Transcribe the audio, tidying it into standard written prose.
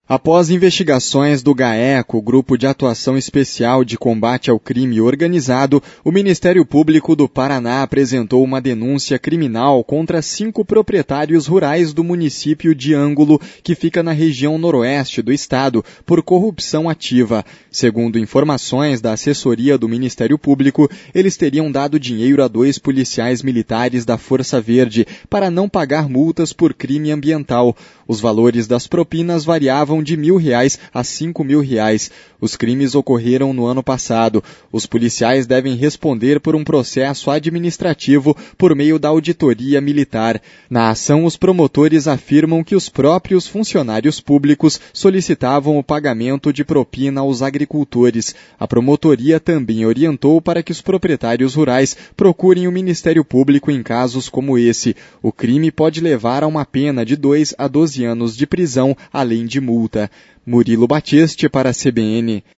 Após investigações do GAECO, Grupo de Atuação Especial de Combate ao Crime Organizado, o Ministério Público do Paraná apresentou uma denúncia criminal contra 5 proprietários rurais do município de Ângulo, que fica na região noroeste do estado, por corrupção ativa. Segundo informações da assessoria do Ministério Público, eles teriam dado dinheiro a 2 policiais militares da Força Verde para não pagar multas por crime ambiental. Os valores das propinas variavam de R$ 1.000 a R$ 5.000. Os crimes ocorreram no ano passado. Os policiais devem responder por um processo administrativo por meio da auditoria militar. Na ação, os promotores afirmam que os próprios funcionários públicos solicitavam o pagamento de propina aos agricultores. A promotoria também orientou para que os proprietários rurais procurem o Ministério Público em casos como esse. O crime pode levar a uma pena de 2 a 12 anos de prisão, além de multa. Murilo Batiste para a CBN.